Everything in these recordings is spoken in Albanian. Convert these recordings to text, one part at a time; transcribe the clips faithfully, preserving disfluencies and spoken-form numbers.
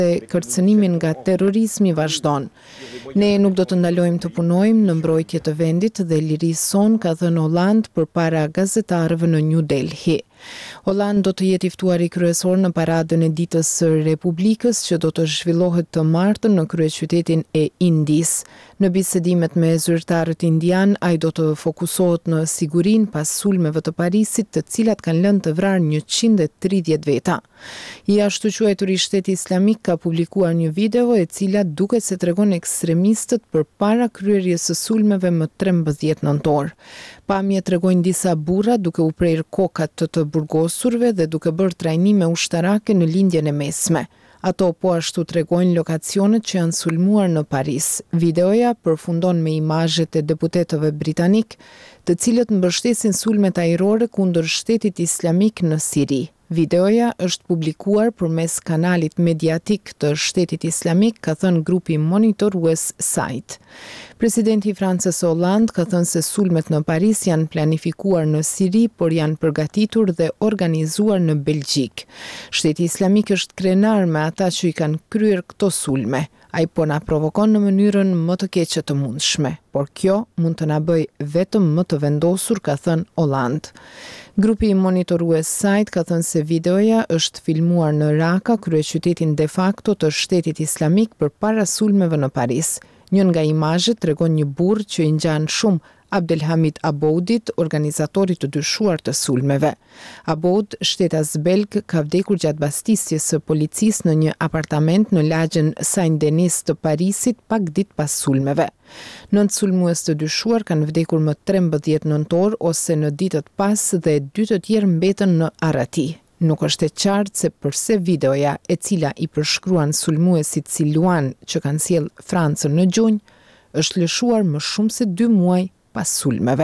kërcënimin nga terrorizmi vazhdon. Ne nuk do të ndalojmë të punojmë në mbrojtje të vendit dhe lirisë son, ka thënë Hollande përpara gazetarëve në New Delhi. Hollande do të jetë i ftuar i kryesor në paradën e ditës së Republikës që do të zhvillohet të martën në kryeqytetin e Indisë. Në bisedimet me zyrtarët indian, ai do të fokusohet në sigurinë pas sulmeve të Parisit, të cilat kanë lënë të vrarë njëqind e tridhjetë veta. I ashtu quajturi Shteti Islamik ka publikuar një video e cila duket se tregon ekstremistët përpara kryerjes së sulmeve më trembëdhjetë nëntor. Pamje tregojnë disa burra duke u prerë kokat të të burgosurve dhe duke bërë trajnime ushtarake në lindjen e mesme. Ato po ashtu tregojnë lokacionet që janë sulmuar në Paris. Videoja përfundon me imazhet e deputetëve britanik, të cilët mbështesin sulmet ajrore kundër Shtetit Islamik në Siri. Videoja është publikuar përmes kanalit mediatik të Shtetit Islamik, ka thënë grupi monitorues Sajt. Presidenti i Francës Hollande ka thënë se sulmet në Paris janë planifikuar në Siri, por janë përgatitur dhe organizuar në Belgjik. Shteti Islamik është krenar me ata që i kanë kryer këto sulme. Ai po na provokon në mënyrën më të keqe të mundshme, por kjo mund të na bëj vetëm më të vendosur, ka thënë Hollande. Grupi i monitorues Sajt ka thënë se videoja është filmuar në Raqqa, kryeqytetin de facto të Shtetit Islamik përpara sulmeve në Paris. Njën nga imazhet tregon një burr që i ngjan shumë Abdelhamid Aboudit, organizatorit të dyshuar të sulmeve. Aboud, shtetas belg, ka vdekur gjatë bastisjes së policisë në një apartament në lagjen Saint-Denis të Parisit pak ditë pas sulmeve. Nëntë sulmues të dyshuar kanë vdekur më trembëdhjetë nëntor ose në ditët pas dhe dy të tjerë mbetën në arrati. Nuk është e qartë se përse videoja e cila i përshkruan sulmuesit si Luan që kanë sjell Francën në gjunjë, është lëshuar më shumë se dy muaj pas sulmeve.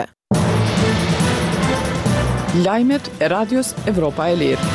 Lajmet e Radios Evropa e Lirë.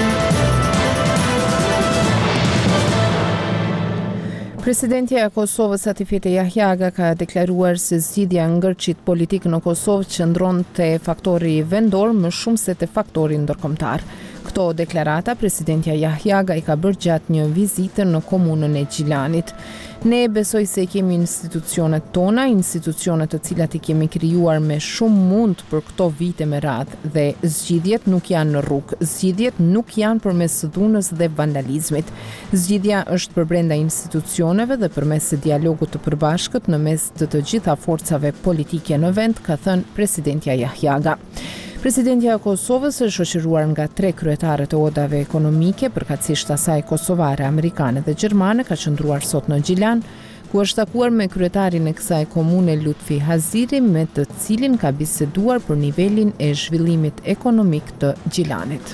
Presidentja e Kosovës Atifete Jahjaga ka deklaruar se zgjidhja e ngërçit politik në Kosovë qëndron te faktori vendor më shumë se te faktori ndërkombëtar. Këto deklarata presidentja Jahjaga i ka bërë gjatë një vizite në komunën e Gjilanit. Ne besoj se kemi institucionet tona, institucionet të cilat i kemi krijuar me shumë mund për këto vite me radhë dhe zgjidhjet nuk janë në rrugë, zgjidhjet nuk janë përmes dhunës dhe vandalizmit. Zgjidhja është për brenda institucioneve dhe përmes dialogut të përbashkët në mes të të gjitha forcave politike në vend, ka thënë presidentja Jahjaga. Presidentja e Kosovës është shoqëruar nga tre kryetare të odave ekonomike, përkatësisht asaj kosovare, amerikane dhe gjermane, ka qëndruar sot në Gjilan, ku është takuar me kryetarin e kësaj komune Lutfi Haziri, me të cilin ka biseduar për nivelin e zhvillimit ekonomik të Gjilanit.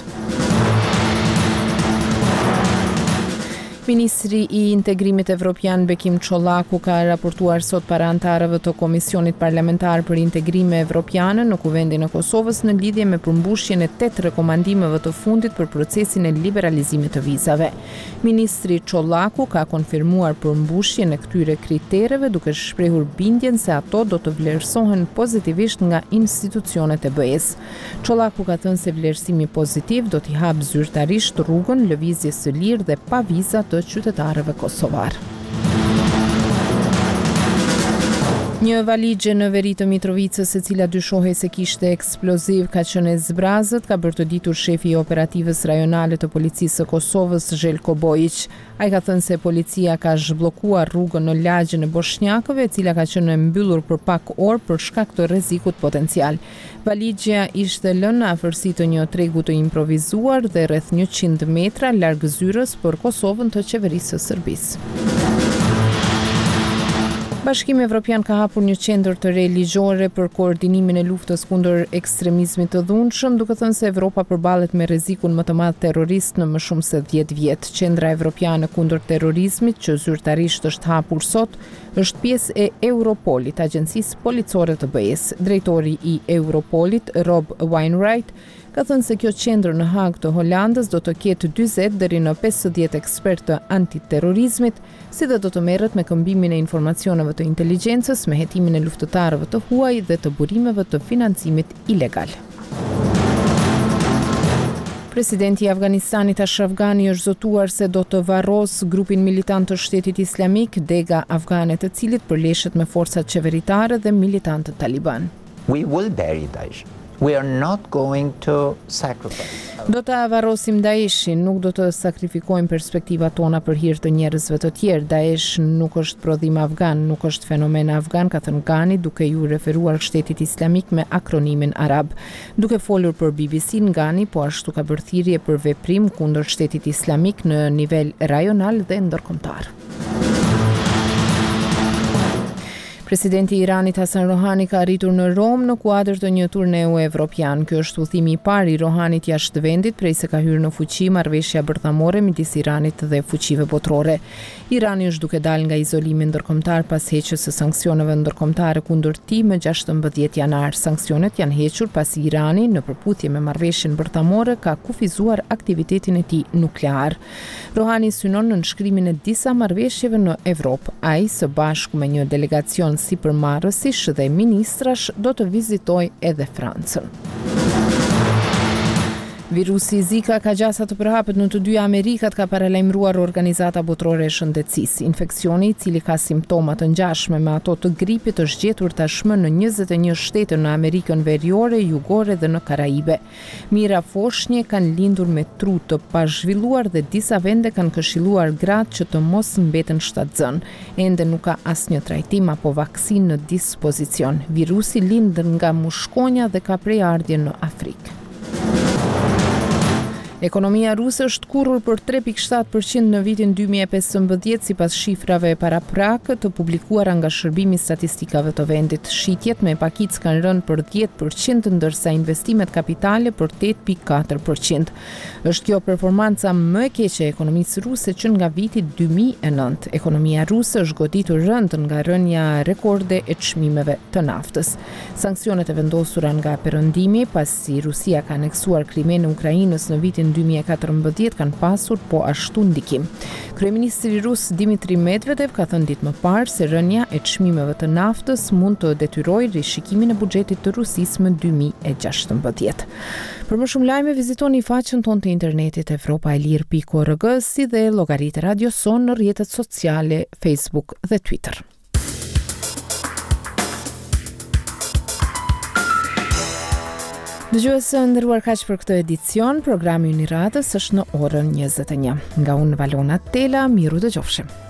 Ministri i Integrimit Evropian Bekim Çollaku ka raportuar sot para antarëve të Komisionit Parlamentar për Integrime Evropiane në Kuvendin e Kosovës në lidhje me përmbushjen e tetë rekomandimeve të fundit për procesin e liberalizimit të vizave. Ministri Çollaku ka konfirmuar përmbushjen e këtyre kritereve duke shprehur bindjen se ato do të vlerësohen pozitivisht nga institucionet e B E-s. Çollaku ka thënë se vlerësimi pozitiv do t'i hapë zyrtarisht rrugën lëvizjes së lirë dhe pa viza të qytetarëve kosovar. Një valixhe në veri të Mitrovicës, e cila dyshohej se kishte eksploziv, ka qenë e zbrazët, ka bërë të ditur shefi i operativës rajonale të policisë së Kosovës, Željko Bojić. Ai ka thënë se policia ka zhbllokuar rrugën në lagjen e Boshnjakëve, e cila ka qenë e mbyllur për pak orë për shkak të rrezikut potencial. Valixha ishte lënë në afërsi të një tregu të improvizuar dhe rreth njëqind metra larg zyrës për Kosovën të qeverisë së Serbisë. Bashkimi Evropian ka hapur një qendër të re ligjore për koordinimin e luftës kundër ekstremizmit të dhunshëm, duke thënë se Evropa përballet me rrezikun më të madh terrorist në më shumë se dhjetë vjet. Qendra Evropiane kundër terrorizmit, që zyrtarisht është hapur sot, është pjesë e Europolit, agjencisë policore të B E-s. Drejtori i Europolit, Rob Wainwright, ka thënë se kjo qendër në Hag të Holandës do të ketë dyzet deri në pesëdhjetë ekspertë të antiterrorizmit, si dhe do të merret me këmbimin e informacioneve të inteligjencës, me hetimin e luftëtarëve të huaj dhe të burimeve të financimit ilegal. Presidenti i Afganistanit Ashraf Ghani është zotuar se do të varros grupin militant të Shtetit Islamik, Dega Afgane, të cilit përleshet me forcat qeveritare dhe militantët Taliban. We will bury Daesh. We are not going to sacrifice. Do të varrosim Daeshin, nuk do të sakrifikojmë perspektivat tona për hir të njerëzve të tjerë. Daesh nuk është prodhim afgan, nuk është fenomen afgan, ka thënë Ghani, duke ju referuar Shtetit Islamik me akronimin arab. Duke folur për B B C, Ghani po ashtu ka bërë thirrje për veprim kundër Shtetit Islamik në nivel rajonal dhe ndërkombëtar. Presidenti i Iranit Hasan Rohani ka arritur në Rom në kuadër të një turneu evropian. Ky është udhëtimi i parë i Rohanit jashtë vendit prej se ka hyrë në fuqi marrëveshja bërthamore midis Iranit dhe fuqive botërore. Irani është duke dalë nga izolimi ndërkombëtar pas heqjes së sanksioneve ndërkombëtare kundër tij më gjashtëmbëdhjetë janar. Sanksionet janë hequr pasi Irani në përputhje me marrëveshjen bërthamore ka kufizuar aktivitetin e tij nuklear. Rohani synon në nënshkrimin e disa marrëveshjeve në Evropë. Ai së bashku me një delegacion si përmarrësish dhe ministrash do të vizitoj edhe Francën. Virusi Zika ka gjasa të përhapet në të dy Amerikat, ka paralajmëruar Organizata Botërore e Shëndetësisë. Infeksioni, i cili ka simptoma të ngjashme me ato të gripit, është gjetur tashmë në njëzet e një shtete në Amerikën Veriore, Jugore dhe në Karaibe. Mira foshnje kanë lindur me tru të pazhvilluar dhe disa vende kanë këshilluar gratë që të mos mbeten shtatzën. Ende nuk ka asnjë trajtim apo vaksinë në dispozicion. Virusi lind nga mushkonja dhe ka prejardhje në Afrikë. Ekonomia ruse është kurrur për tre pikë shtatë përqind në vitin dy mijë e pesëmbëdhjetë sipas shifrave paraprakë të publikuara nga Shërbimi i Statistikave të vendit. Shitjet me pakicë kanë rënë për dhjetë përqind, ndërsa investimet kapitale për tetë pikë katër përqind. Është kjo performanca më e keqe e ekonomisë ruse që nga viti dy mijë e nëntë. Ekonomia ruse është goditur rënd nga rënja rekorde e çmimeve të naftës. Sanksionet e vendosura nga perëndimi pasi Rusia ka aneksuar Krimen e Ukrainës në vitin dy mijë e katërmbëdhjetë kanë pasur po ashtu ndikim. Kryeministri rus Dmitri Medvedev ka thënë ditë më parë se rënja e çmimeve të naftës mund të detyrojë rishikimin e buxhetit të Rusisë më dy mijë e gjashtëmbëdhjetë. Për më shumë lajme vizitoni faqen tonë të internetit evropaelir pikë org si dhe llogaritë Radio Son në rrjetet sociale Facebook dhe Twitter. Dëgjuesë nderuar, kaq për këtë edicion. Programi i Radës është në orën njëzet e një. Nga unë Valona Tela, miru dëgjofshim.